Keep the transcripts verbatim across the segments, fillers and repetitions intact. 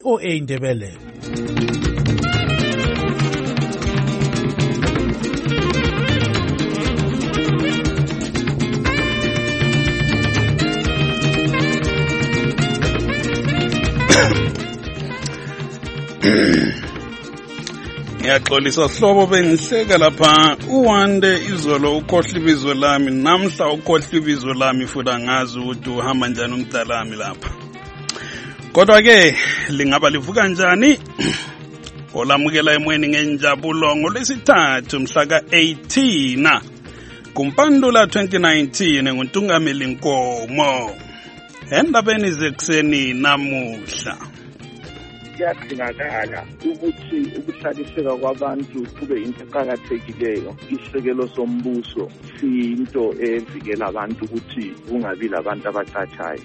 O A Ndebele. Ngiyaxolisa sihlobo bengihleka lapha uwande izolo ukhohla ibizo lami namhla ukhohla ibizo lami futhi angazi ukuthi uhamba njani umdalami lapha. Kodwa ke lingaba livuka njani? Olamukela emweni ngenjabulo ngolwesithathu mhla ka eighteen kuMpandula twenty nineteen nguNtungameli Nkomo. Endabeni zekuseni namuhla kuyadingakala ukuthi ukuhlaliseka kwabantu kube into eqhakathekileyo. Isekelo sombuso siyinto evikela abantu ukuthi kungabi labantu abacatshayo.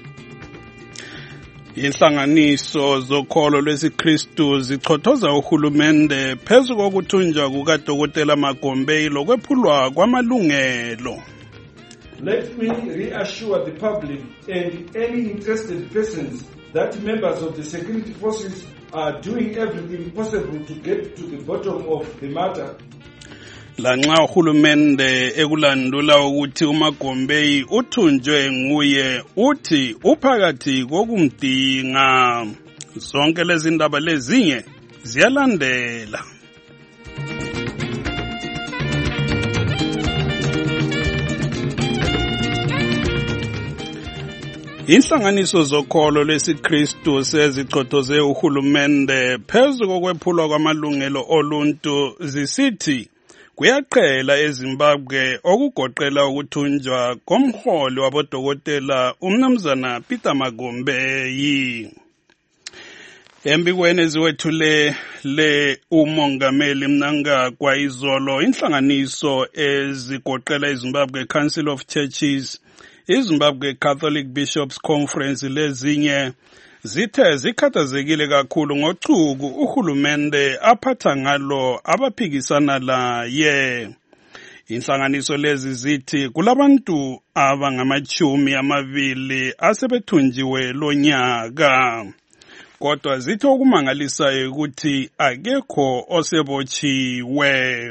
Inhlanganiso zokholo lwesiKristu zichothoza uhulumende phezu kokuthunjwa kukaDokotela Magombe lokwephulwa kwamalungelo. Let me reassure the public and any interested persons that members of the security forces are doing everything possible to get to the bottom of the matter. Lanxa uhulumende ekulandula ukuthi uMagombe uthunjwe nguye uthi uphakathi kokumdinga. Zonke lezi ndaba lezinye ziyalandela. Inhlanganiso zokholo lwesiKristu sezichothoze uhulumende phezu kokwephulwa kwamalungelo oluntu zisithi kuyaqhela eZimbabwe okugoqela ukuthunjwa komholi wabodokotela umnumzana Peter Magombe. Embikweni eziwethule le umongameli Mnangagwa izolo inhlanganiso ezigoqela iZimbabwe Council of Churches, iZimbabwe Catholic Bishops Conference lezinye zithe zikhathazekile kakhulu ngochuku uhulumende aphatha ngalo abaphikisana laye. Inhlanganiso lezi zithi kulabantu abangamachumi amabili asebethunjiwe lonyaka. Kodwa zithi okumangalisayo ukuthi akekho osebotshiwe.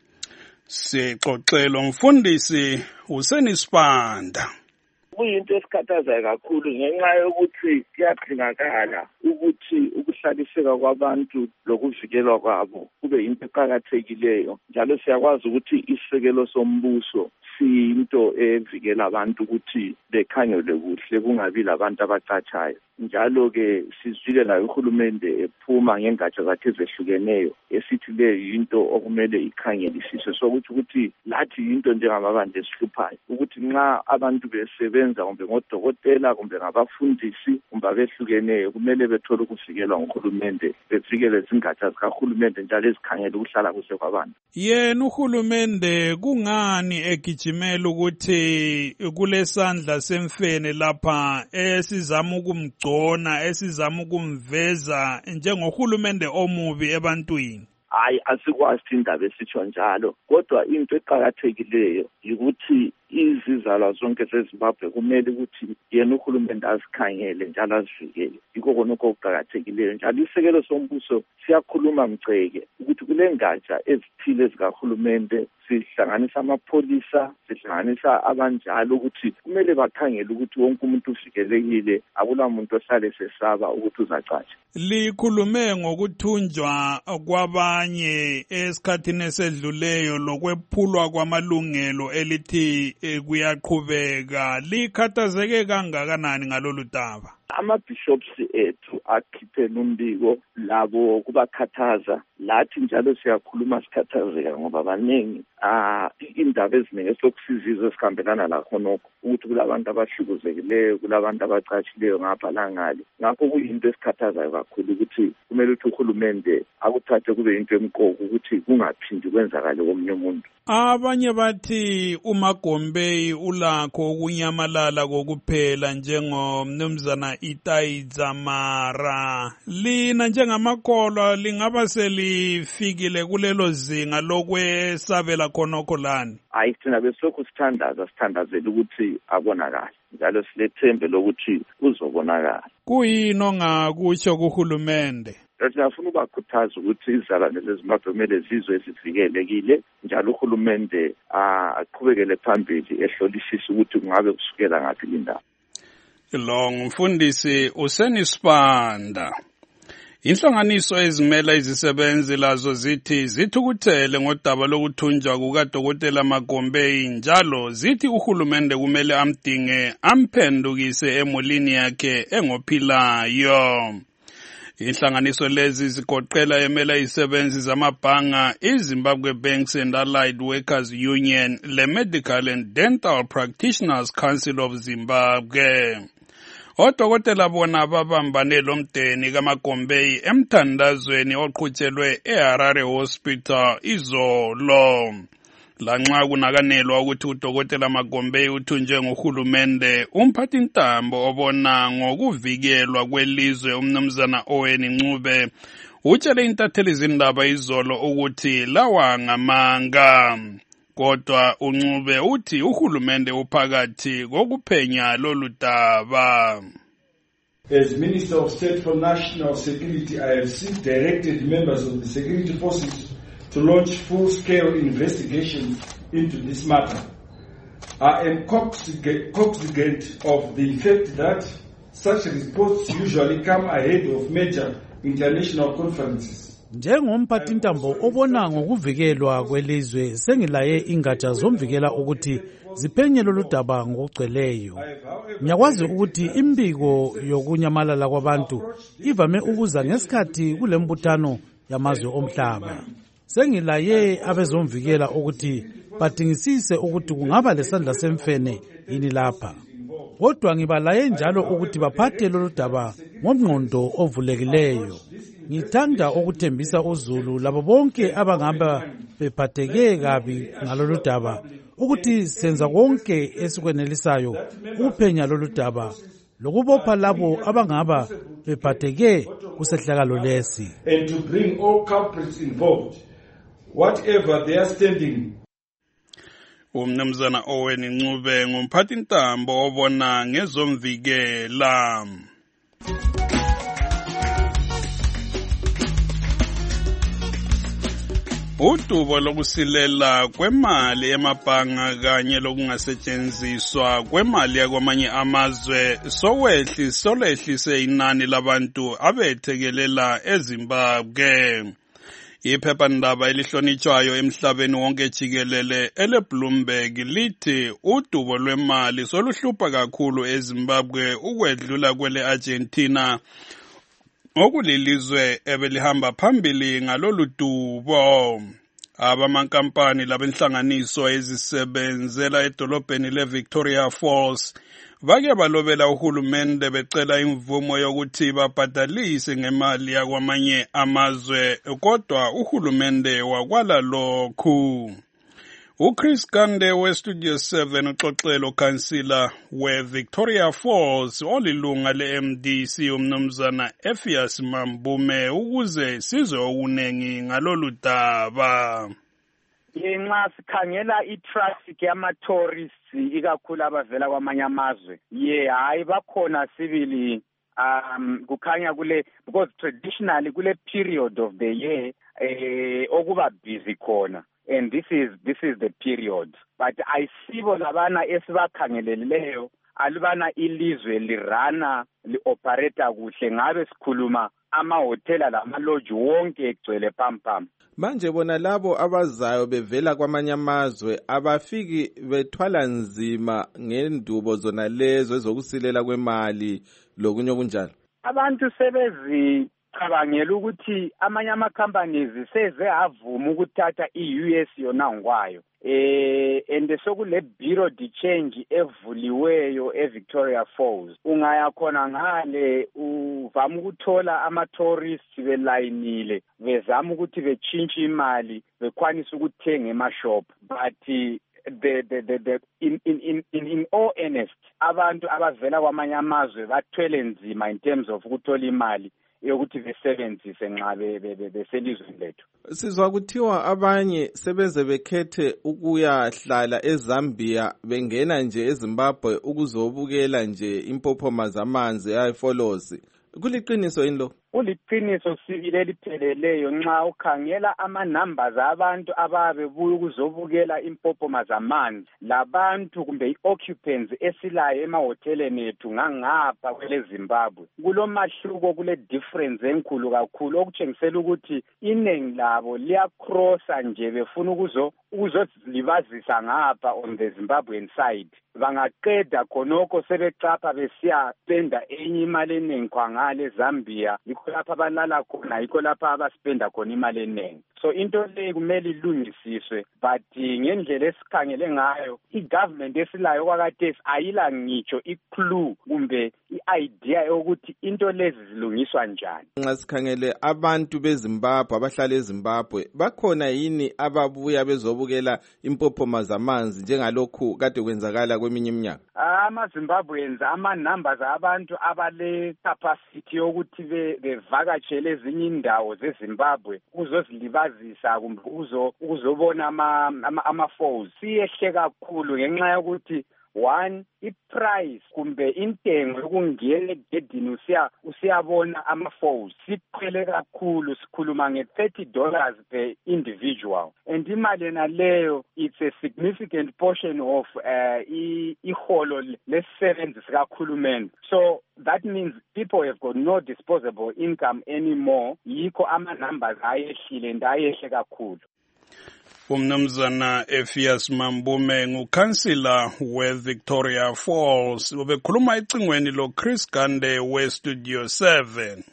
Sixoxelo mfundisi uSenisipanda. Kuyinto esikhathazayo kakhulu ngenxa yokuthi kuyadingakala ukuthi ukuhlaliseka kwabantu lokuvikelwa kwabo kube into eqhakathekileyo. Njalo siyakwazi ukuthi isekelo sombuso siyinto evikela abantu ukuthi bekhangelwe kuhle kungabi labantu abacatshayo. Njalo ke sizwile nayo uhulumende ephuma ngengatsha zakhe ezehlukeneyo esithi le yinto okumele ikhangelisiswe sokuthi ukuthi lathi yinto njengamabandla esihluphayo ukuthi nxa abantu besebenza kumbe ngodokotela kumbe ngabafundisi kumbe abehlukeneyo kumele bethole ukuvikelwa nguhulumende bevikele izingatsha zikahulumende njalo ezikhangela ukuhlala kuhle kwabantu. Yena uhulumende kungani egijimela ukuthi kulesandla semfene lapha esizama ukumgcona esizama ukumveza njengohulumende omubi ebantwini? Hayi asikwazi indaba esitsho njalo kodwa into eqhakathekileyo ukuthi izizalwa zonke zeZimbabwe kumele ukuthi yena uhulumende azikhangele njalo azivikele. Yikho konke okuqhakathekileyo njalo isekelo sombuso siyakhuluma mceke ukuthi kule ngatsha ezithile zikahulumende sihlanganisa amapholisa sihlanganisa abanjalo ukuthi kumele bakhangele ukuthi wonke umuntu uvikelekile akula muntu ohlale sesaba ukuthi uzacatsha. Likhulume ngokuthunjwa kwabanye esikhathini esedluleyo lokwephulwa kwamalungelo elithi kuyaqhubeka. Likhathazeke kangakanani ngalolu daba? Ama-bishops ethu akhiphela umbiko labo kubakhathaza lathi njalo siyakhuluma sikhathazeka ngoba baningi ah indaba eziningi esokusizizwe esikhambelana lakho nokho ukuthi kulabantu abahlukuzekileyo kulabantu abacatshileyo ngapha langale. Ngakho kuyinto esikhathazayo kakhulu ukuthi kumele ukuthi uhulumende akuthathe kube into emqoka ukuthi kungaphindi kwenzakale komunye umuntu. Abanye bathi uMagombe ulakho ukunyamalala kokuphela njengomnumzana itayidza mara lina njengamakholwa lingaba selifikile kulelo zinga lokwesabela khonokho lani? Hayi, thina besilokhu sithandaza sithandazela ukuthi abonakala njalo silethembe lokuthi uzobonakala. Kuyini ongakutsho kuhulumende? Siyafuna ukubakhuthaza ukuthi izizalwane zeZimbabwe kumele zizwe zivikelekile, njalo uhulumende aqhubekele phambili ehlolisisa ukuthi kungabe kusukela ngaphi indaba. Lo ngumfundisi uSenisibanda. Inhlanganiso ezimela izisebenzi lazo zithi zithukuthele ngodaba lokuthunjwa kukaDokotela Magombeyi, njalo zithi uhulumende kumele amdinge amphendukise emulini yakhe engophilayo. Inhlanganiso lezi zigoqela emela izisebenzi zamabhanga, iZimbabwe Banks and Allied Workers Union, le Medical and Dental Practitioners Council of Zimbabwe. Odokotela bona babambane lomdeni kaMagombeyi emthandazweni oqhutshelwe eHarare Hospital izolo. Lanxa kunakanelwa ukuthi uDokotela Magombeyi uthunjwe nguhulumende, umphathintambo obona ngokuvikelwa kwelizwe umnumzana Owen Ncube utshele intatheli zindaba izolo ukuthi lawa ngamanga. Kodwa uNcube uthi uhulumende uphakathi kokuphenya lolu daba. As Minister of State for National Security, I have since directed members of the security forces to launch full-scale investigations into this matter. I am cognizant of the fact that such reports usually come ahead of major international conferences. Njengomphathintambo obona ngokuvikelwa kwelizwe, sengilaye ingatsha zomvikela ukuthi ziphenye lolu daba ngokugcweleyo. Ngiyakwazi ukuthi imbiko yokunyamalala kwabantu ivame ukuza ngesikhathi kulembuthano yamazwe omhlaba. Sengilaye abezomvikela ukuthi badingisise ukuthi kungaba lesandla semfene yini lapha. Kodwa ngibalaye njalo ukuthi baphathe lolu daba ngomqondo ovulekileyo. Ngithanda ukuthembisa uZulu labo bonke abangaba bephatheke kabi ngalolu daba ukuthi senza konke esikwenelisayo ukuphenya lolu daba lokubopha labo abangaba bephatheke kusehlakalo lesi. And to bring all culprits involved, whatever they are standing. Umnumzana Owen Ncube ngumphathintambo obona ngezomvikela. Udubo lokusilela kwemali emabhanga kanye lokungasetshenziswa kwemali yakwamanye amazwe sowehli solehlise inani labantu abethekelela eZimbabwe. Iphephandaba elihlonitshwayo emhlabeni wonke jikelele eleBloomberg lithi udubo lwemali soluhlupha kakhulu eZimbabwe ukwedlula kwele Argentina, okulilizwe ebelihamba phambili ngalolu dubo. Abamankampani labenhlanganiso ezisebenzela edolobheni leVictoria Falls bake balobela uhulumende becela imvumo yokuthi babhadalise ngemali yakwamanye amazwe, kodwa uhulumende wakwala lokhu. uChris Gande weStudio seven uxoxelo kansila weVictoria Falls olilunga le-M D C umnumzana Ephias Mambume ukuze sizwe okunengi ngalolu daba. Nxa sikhangela i-traffic yama-tourists ikakhulu abavela kwamanye amazwe, ye hayi bakhona sibili um kukhanya kule, because traditionally kule period of the year eh okuba busy khona, and this is this is the period. But ayisibo labana esibakhangeleleyo alibana ilizwe lirana li-operata kuhle, ngabe sikhuluma amahotela lama-lodge wonke egcwele pampam. Manje bona labo abazayo bevela kwamanye amazwe abafiki bethwala nzima ngendubo zona lezo ezokusilela kwemali lokunye okunjalo. Abantu sebezicabangela ukuthi amanye ama-companies seze avuma ukuthatha i-U S yona ngwayo. Eh and sokule bureau de change evuliweyo eVictoria Falls. Ungaya khona ngale uvama ukuthola ama-tourists belayinile bezama ukuthi bechintshe imali bekwanisa ukuthenga emashop, but the the the, the in, in in in in all earnest abantu abavela kwamanye amazwe bathwele nzima in terms of ukuthola imali yokuthi besebenzise nxa beselizweni lethu. Sizwa kuthiwa abanye sebeze bekhethe ukuyahlala eZambia bengena nje eZimbabwe ukuzobukela nje impophoma zamanzi ayifolosi. Kuliqiniso yini lo? Uliqiniso sibili elipheleleyo nxa ukhangela ama-numbers abantu ababebuya ukuzobukela impophoma zamanzi labantu kumbe i-occupants esilayo emahoteleni ethu ngangapha kwele Zimbabwe. Kulomahluko kule difference enkulu kakhulu okutshengisela ukuthi iningi labo liyacrossa nje befuna ukuzo ukuzozilibazisa ngapha on the Zimbabwean side. Bangaqeda khonoko sebecapha besiya spenda enye imali eningi khangale eZambia. Lapha abalala khona yikho lapha abaspenda khona imali eningi. So into le kumele ilungisiswe but ngendlela esikhangele ngayo i-government esilayo kwakade ayila ngitsho i-clue kumbe i-idea yokuthi into lezi zilungiswa njani. Nxa sikhangele abantu beZimbabwe abahlala eZimbabwe bakhona yini ababuya bezobukela impophoma zamanzi njengalokhu kade kwenzakala kweminye iminyaka? Ama-Zimbabweans ama-numbers abantu abale capacity yokuthi bevakatshele ezinye indawo zeZimbabwe uzozilibazisa kumbe uzobona ama-falls siyehle kakhulu ngenxa yokuthi one i-price kumbe intengo yokungena egedini usiya usiyabona ama-falls siqhele kakhulu sikhuluma nge-thirty dollars per individual and imali naleyo it's a significant portion of uh, iholo lesebenzi sikakhulumeni. So that means people have got no disposable income anymore. Yikho ama-numbers ayehlile and ayehle kakhulu. Umnumzana Ephias Mambume ngukhansila we-Victoria Falls ubekhuluma ecingweni lo Chris Gande we-Studio seven.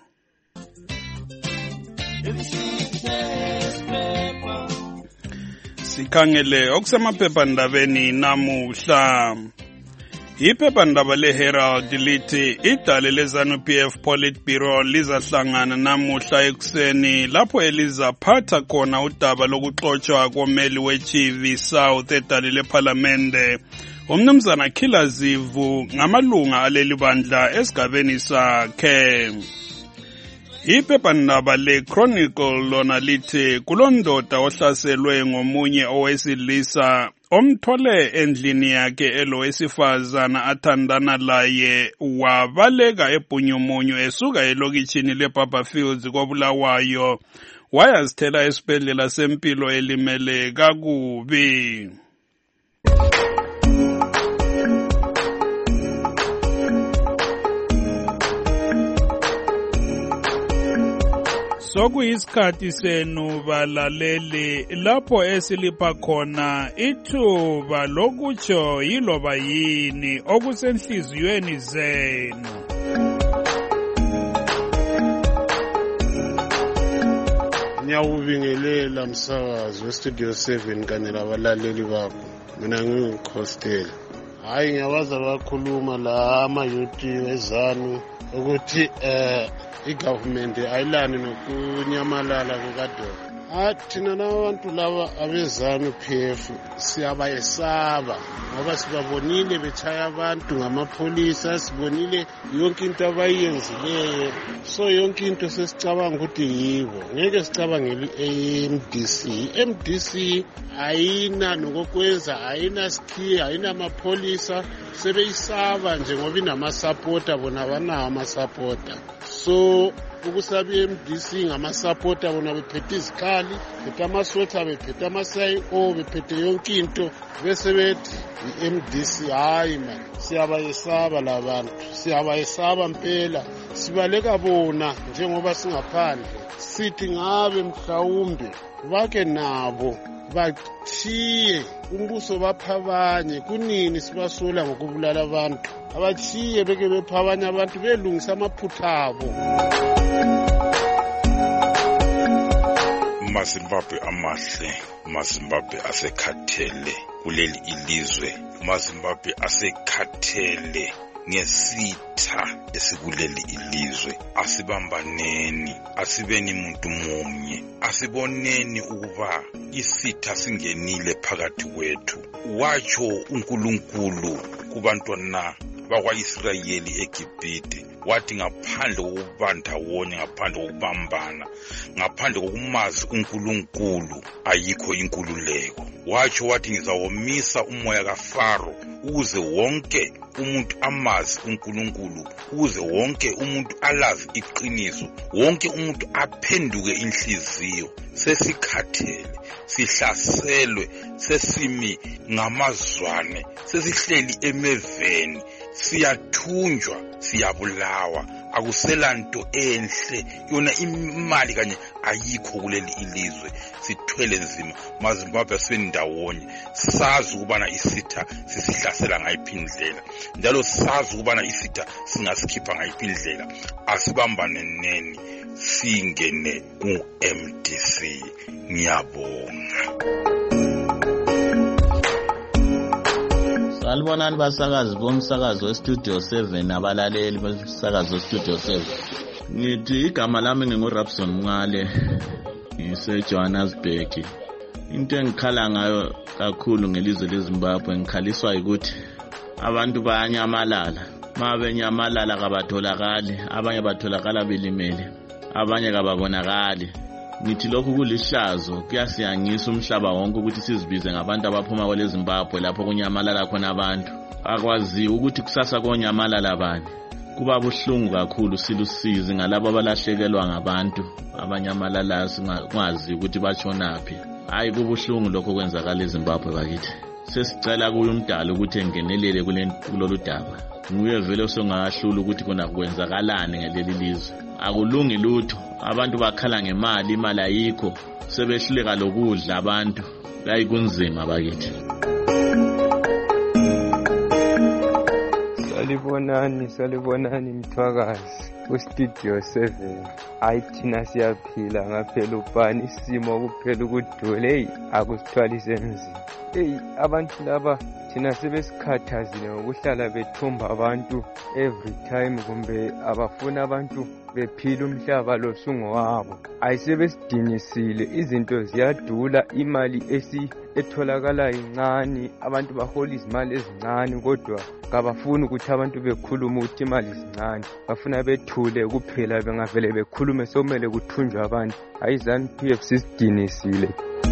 Sikhangele okusemaphephandabeni namuhla. Iphephandaba leHerald lithi idale leZANU-P F Politburo lizahlangana namuhla ekuseni lapho elizaphatha khona udaba lokuxotshwa komeli weChivi South edale lePhalamende umnumzana Khilazivu ngamalunga aleli bandla esigabeni sakhe. Iphephandaba leChronicle lona lithi kulondoda ohlaselwe ngomunye owesilisa omthole endlini yakhe elowesifazana athandana laye wabaleka ebhunyumunyu esuka elokitshini leBarberfields koBulawayo wayazithela esibhedlela sempilo elimele kakubi. Sokuyisikhathi senu balaleli lapho esilipha khona ithuba lokutsho yiloba yini okusenhliziyweni zenu. Ngiyawubingelela msakazi weStudio seven kanye labalaleli bakho. Mina nginguKhostela. Hayi ngiyawaza bakhuluma la ama-youth weZANU ukuthi eh i-government ayilani nokunyamalala kukaDoda. Thina nabantu laba abeZANU-P F siyabayesaba ngoba sibabonile betshaya abantu ngamapolisa, sibonile yonke into abayenzileyo. So yonke into sesicabanga ukuthi yibo, ngeke sicabangele i-M D C. I-M D C ayina nokokwenza, ayina skhi, ayina amapolisa, sebeyisaba nje ngoba inamasupporter, bona banawo amasupporter. So ukusaba i-M D C ngamasupporter bona bephethe izikhali, bephethe amasotha, bephethe ama-C I O, bephethe yonke into, bese bethi i-M D C hayi man siyabayesaba labantu, siyabayesaba mpela, sibaleka bona njengoba singaphandle. Sithi ngabe mhlawumbe bake nabo bathiye umbuso baphabanye, kunini sibasola ngokubulala abantu, abathiye beke bephabanye abantu belungisa amaphutha abo. amaZimbabwe amahle, amaZimbabwe asekhathele kuleli ilizwe, amaZimbabwe asekhathele ngesitha esikuleli ilizwe. Asibambaneni, asibeni muntu munye, asiboneni ukuba isitha singenile phakathi kwethu. Watsho uNkulunkulu kubantwana bakwa-Israyeli eGibhite, wathi ngaphandle kokuba ndawonye, ngaphandle kokubambana, ngaphandle kokumazi uNkulunkulu ayikho inkululeko. Watsho wathi ngizawomisa umoya kaFaro ukuze wonke umuntu amazi uNkulunkulu, ukuze wonke umuntu alazi iqiniso, wonke umuntu aphenduke inhliziyo. Sesikhathele, sihlaselwe, sesimi ngamazwane, sesihleli emeveni, siyathunjwa, siyabulawa, akuselanto enhle, yona imali kanye ayikho kuleli ilizwe. Sithwele nzima, maZimbabwe asibendawonye, sazi ukubana isitha sisihlasela ngayiphi indlela, njalo sazi ukubana isitha singasikhipha ngayiphi indlela. Asibambaneni, singene ku-M D C. Ngiyabonga. Salibonani basakazi bomsakazo weStudio seven nabalaleli bomsakazo weStudio seven. Ngithi igama lami nginguRabson Mngale, ngise-Johannesburg. Into engikhala ngayo kakhulu ngelizwe leZimbabwe, ngikhaliswa ukuthi abantu bayanyamalala. Ma benyamalala kabatholakali, abanye batholakala belimele, abanye kababonakali. Ngithi lokhu kulihlazo, kuyasiyangisa umhlaba wonke ukuthi sizibize ngabantu abaphuma kwele Zimbabwe lapho kunyamalala khona abantu. Akwazi ukuthi kusasa konyamalala bani. Kuba buhlungu kakhulu silusizi ngalabo abalahlekelwa ngabantu abanyamalala singazi ukuthi bashonaphi. Hayi kubuhlungu lokho kwenzakala eZimbabwe bakithi. Sesicela kuye umdala ukuthi engenelele kulolu daba. Nguye vele osongahlula ukuthi kona kwenzakalani ngeleli lizwe. Akulungi lutho, abantu bakhala ngemali, imali ayikho, sebehluleka lokudla abantu. Hayi kunzima bakithi. Salibonani, salibonani mthwakazi kuStudio seven. Hayi thina siyaphila ngaphela ubani isimo kuphela ukudole akusithwalise nzima. Hey, abantu laba thina sebesikhathazile ngokuhlala bethumba abantu every time, kumbe abafuna abantu bephila umhlaba lo sungowabo. Ayisebesidinisile, izinto ziyadula, imali esi etholakala incane, abantu bahola izimali ezincane, kodwa kabafuni ukuthi abantu bekhulume ukuthi imali zincane, bafuna bethule kuphela, bengavele bekhulume somele kuthunjwe abantu. Hayi ZANU-P F sisidinisile.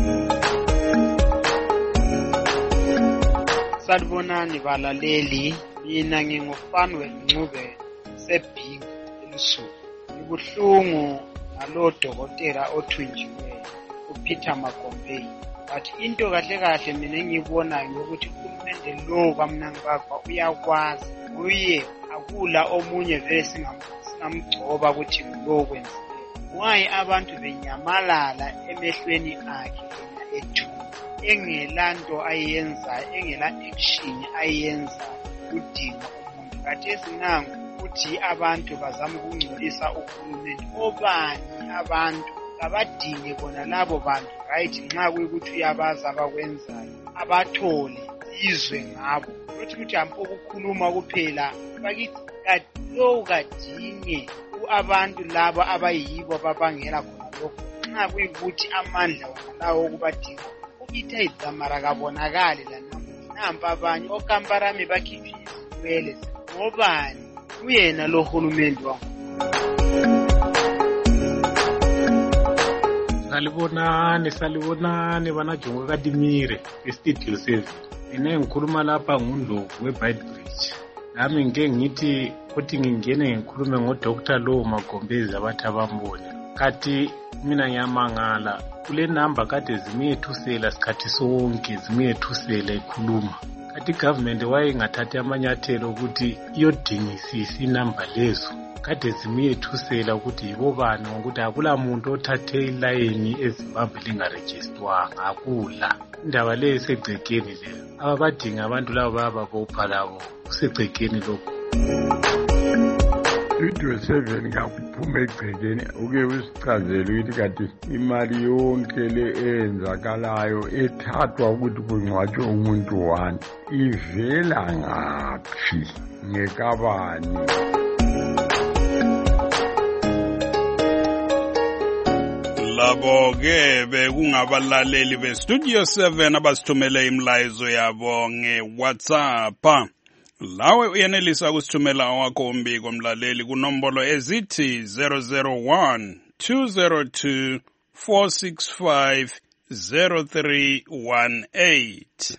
Salibonani balaleli, mina ngingufaniwe Ncube sebhingi elusuku. Ngibuhlungu ngalo dokotela othunjiweyo uPeter Magombei, but into kahle kahle mina engiyibonayo ukuthi uhulumende lo kaMnangagwa uyakwazi, uye akula omunye vele singamgcoba ukuthi lo kwenzile. Why abantu benyamalala emehlweni akhe ethu engelanto ayenza, engela action ayenza udinga umuntu. Kathesi nangu ukuthi abantu bazama ukungcolisa uhulumende. Obani abantu abadinge bona labo bantu, right? Nxa kuyikuthi uyabaza abakwenzayo, abathole izwe ngabo. Ukuthi ukuthi ampo ukukhuluma kuphela, bakithi lo kadinge abantu laba abayibo babangela khona lokho. Nxa kuyikuthi amandla walawo okubadinga ita izamara kabonakali la nampa abanye okamparami bakhiphi izinwele ngobani uyena lo hulumende wa. Salibonani, salibonani bana Jongo Kadimire eStudio seven. Ine ngikhuluma lapha nguNdlovu weBridge. Nami ngeke ngithi ukuthi ngingene ngikhulume ngoDoctor Lo Magombezi abathi abambone. Kathi mina ngiyamangala kule number kade zimiyethusela sikhathi sonke, zimiyethusela ikhuluma. Kathi government wayingathathi amanyathelo ukuthi iyodingisisa inamba lezo. Kade zimiyethusela ukuthi yibobani, ngokuthi akula muntu othathe ilayini eZimbabwe lingarejistwanga, akula. Indaba le isegcekeni le. Abadinga abantu labo bababopha labo usegcekeni lokho. Studio seven ngakuphuma egcekeni uke usichazele ukuthi kade imali yonke le enzakalayo ethathwa ukuthi kungcwatshwe umuntu wani ivela ngaphi. ngekabani. Labo ke bekungabalaleli be Studio seven abasithumele imlayezo yabo ngeWhatsApp. Lawe uyenelisa kusithumela wakho umbiko mlaleli kunombolo ezithi zero zero one two zero two four six five zero three one eight.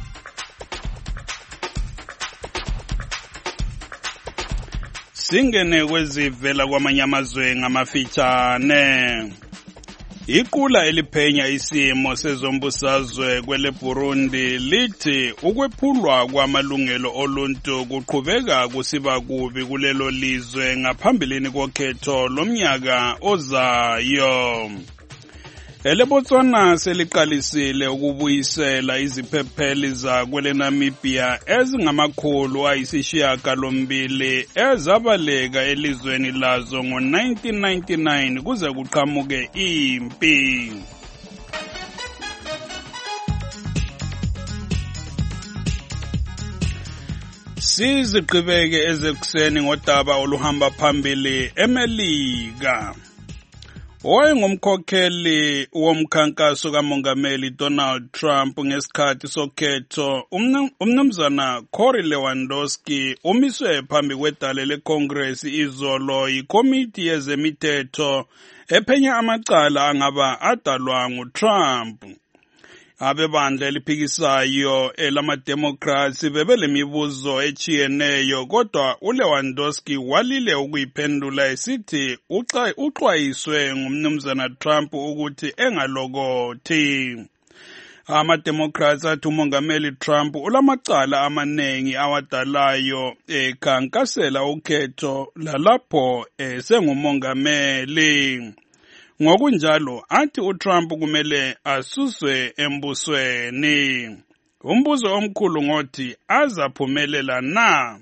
Singene kwezivela kwamanye amazwe ngamafitshane. Iqula eliphenya isimo sezombusazwe kwele Burundi lithi ukwephulwa kwamalungelo oluntu kuqhubeka kusiba kubi kulelo lizwe ngaphambilini kokhetho lomnyaka ozayo. EleBotswana seliqalisile ukubuyisela iziphepheli zakwele Namibia ezingamakhulu ayisishiyagalombili ezabaleka elizweni lazo ngo nineteen ninety-nine kuze kuqhamuke impi. Siziqhubeke ezekuseni ngodaba oluhamba phambili eMelika. Owayengumkhokheli womkhankaso kaMongameli Donald Trump ngesikhathi sokhetho, umnumzana Corey Lewandowski umiswe phambi kwedale leCongress izolo yikomiti yezemithetho ephenya amacala angaba adalwa nguTrump. Abebandla eliphikisayo elama-Democrats bebelemibuzo echiyeneyo kodwa uLewandowski walile ukuyiphendula esithi uxwayiswe ngumnumzana Trump ukuthi engalokothi. Ama-Democrats athi umongameli Trump ulamacala amanengi awadalayo ekhankasela ukhetho lalapho esengumongameli. Ngokunjalo athi uTrump kumele asuswe embusweni. Umbuzo omkhulu ngothi azaphumelela na?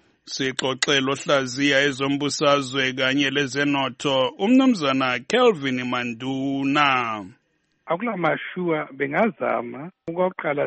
Sixoxela ohlaziya ezombusazwe kanye lezenotho umnumzana Kelvin Manduna. Akulamashua bengazama ukuqala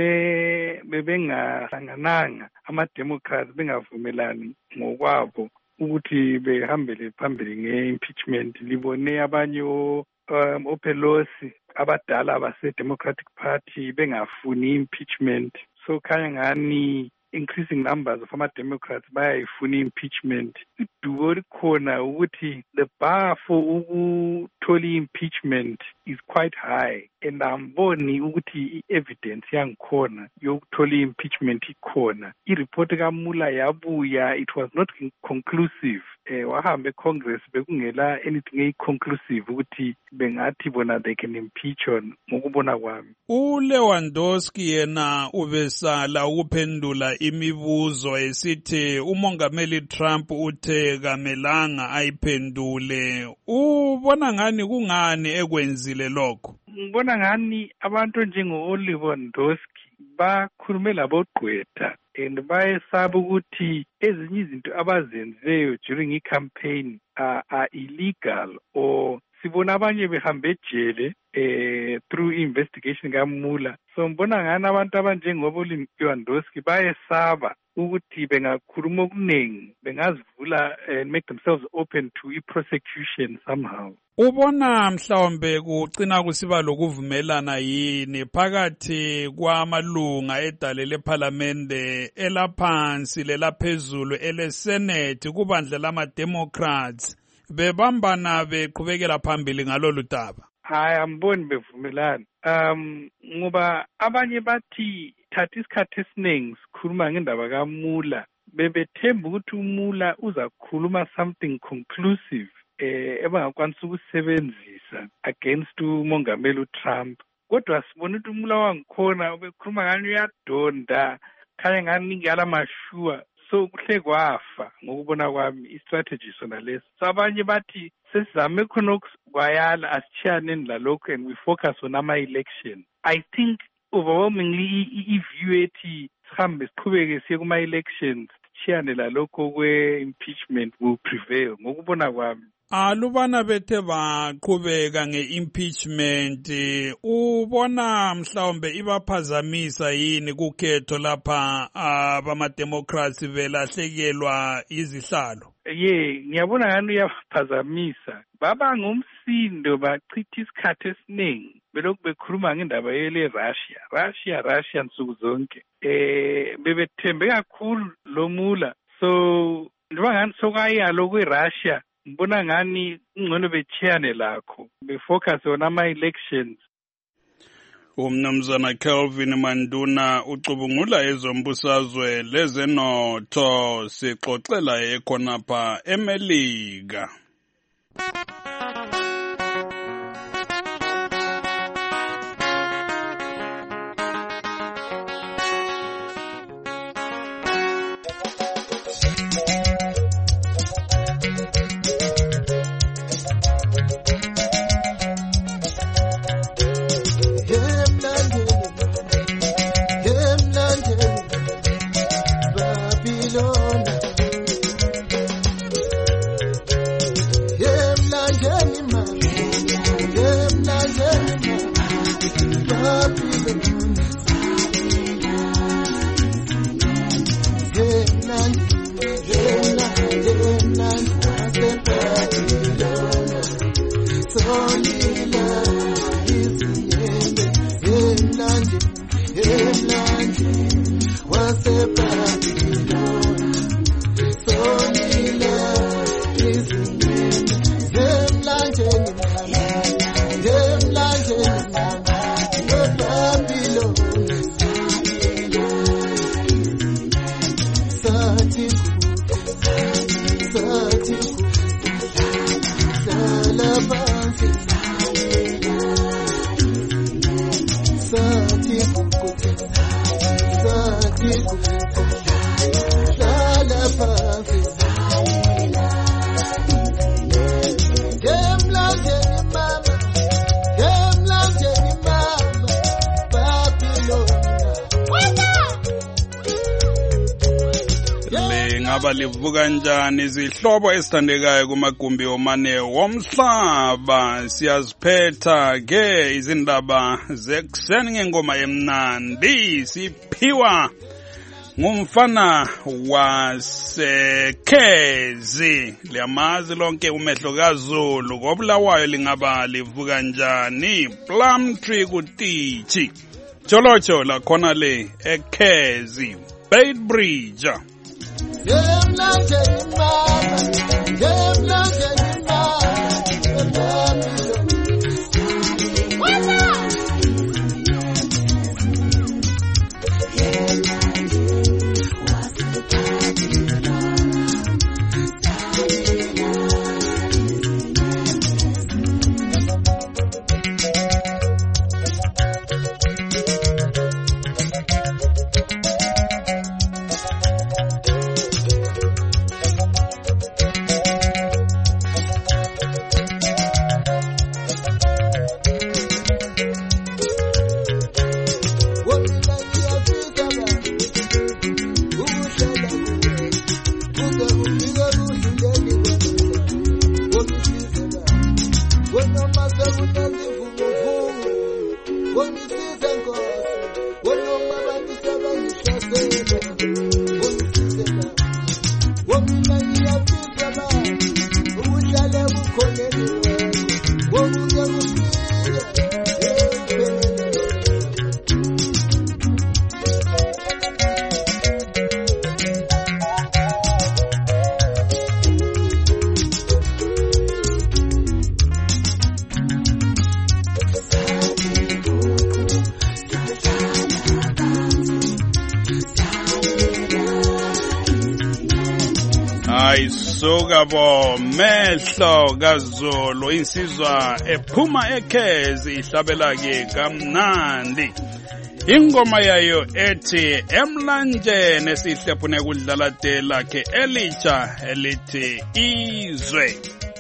sibone bebengahlangananga ama-Democrats bengavumelani ngokwabo ukuthi behambele phambili nge-impeachment. Libone abanye um, oPelosi abadala base-Democratic Party bengafuni impeachment. So khanya ngani increasing numbers of ama-Democrats bayayifuna impeachment. Idubo likhona ukuthi the bar for ukuthola impeachment is quite high, and amboni ukuthi i-evidence yangikhona yokuthola impeachment ikhona. I-report kaMuller yabuya, it was not conclusive. Eh, wahamba eCongress bekungela anything eyi-conclusive ukuthi bengathi bona they can impeach on ngokubona kwami. uLewandowski yena ubesala ukuphendula imibuzo esithi umongameli Trump uthe kamelanga ayiphendule. Ubona ngani kungani ekwenzile lokho? Ngibona ngani abantu njengo-Lewandowski bakhulume labogqwetha and bayesaba ukuthi ezinye izinto abazenzileyo during i-campaign are, are illegal, or sibona abanye behambe ejele eh through investigation kaMuller. So ngibona ngani abantu abanjengobo Lewandowski bayesaba ukuthi bengakhuluma okuningi, bengazivula and make themselves open to i-prosecution somehow. Ubona mhlawumbe kucina kusiba lokuvumelana yini phakathi kwamalunga edale leParliamente elaphansi lelaphezulu eleSenate kubandla lama-Democrats bebambana beqhubekela phambili ngalolu daba? Hayi, amboni bevumelana. Um ngoba abanye bathi thatha isikhathi esiningi sikhuluma ngendaba kaMuller, bebethemba ukuthi uMuller uzakhuluma something conclusive eh ebangakwanisa ukusebenzisa against umongameli uTrump. Kodwa sibona ukuthi uMuller wangikhona ubekhuluma ngani uyadonda, khanya ngani ngala mashua. So kuhle kwafa ngokubona kwami i-strategy sona leso. So abanye bathi sesizame khona kwayala asitshiyane lalokho and we focus on ama-election. I think overwhelmingly i-view ethi sihambe siqhubeke siye kuma-elections sitshiyane lalokho kwe-impeachment will prevail ngokubona kwami. Alubana bethe baqhubeka ngeimpeachment, ubona mhlawumbe ibaphazamisa yini kukhetho lapha abama-democrats belahlekelwa izihlalo? Ye, ngiyabona ngani uyaphazamisa. Baba ngumsindo bachitha isikhathi esiningi belokhu bekhuluma ngendaba yele Russia. Russia, Russia nsuku zonke. Eh bebethembe kakhulu lo Mula. So njengoba ngani sokaya lokwe Russia, ngibona ngani ingcono bechiyane lakho. Befocus on ama elections. Umnumzana Kelvin Manduna ucubungula ezombusazwe lezenotho sixoxela ekhonapha eMelika. Livuka kanjani izihlobo esithandekayo kumagumbi omane womhlaba. Siyaziphetha ke izindaba zekuseni ngengoma emnandi siphiwa ngumfana waseKhezi. Liyamazi lonke umehlo kaZulu kobulawayo lingaba livuka kanjani. Plumtree kutichi Jolocho la khona le eKhezi Beitbridge. Game like a mama, game like a Sokabo mehlo kaZulu insizwa ephuma eKhezi ihlabela ke kamnandi. Ingoma yayo ethi emlanjeni esihlephune kudlala tela ke elitsha elithi izwe.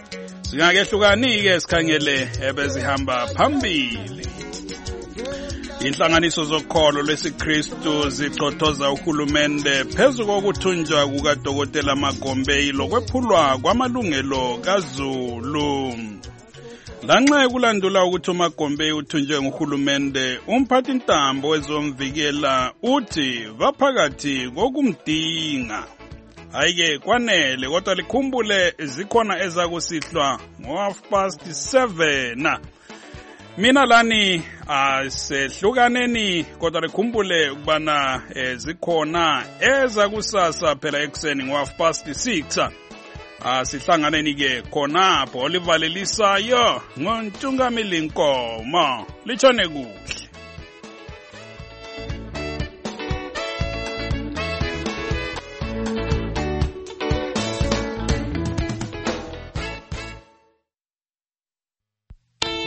Singakehlukanike sikhangele ebezihamba phambili. Inhlanganiso zokholo lwesiKristu zichothoza uhulumende phezu kokuthunjwa kukaDokotela Magombe lokwephulwa kwamalungelo kaZulu. Lanxa kulandula ukuthi uMagombe uthunjwe nguhulumende, umphathi ntambo wezomvikela uthi baphakathi kokumdinga. Hayike kwanele kodwa likhumbule zikhona ezakusihlwa ngo half past seven. Mina lani asehlukaneni kodwa likhumbule ukubana zikhona ezakusasa phela ekuseni ngo half past six. Asihlanganeni ke khonapho olivalelisayo ngontungamili Nkomo. Litshone kuhle.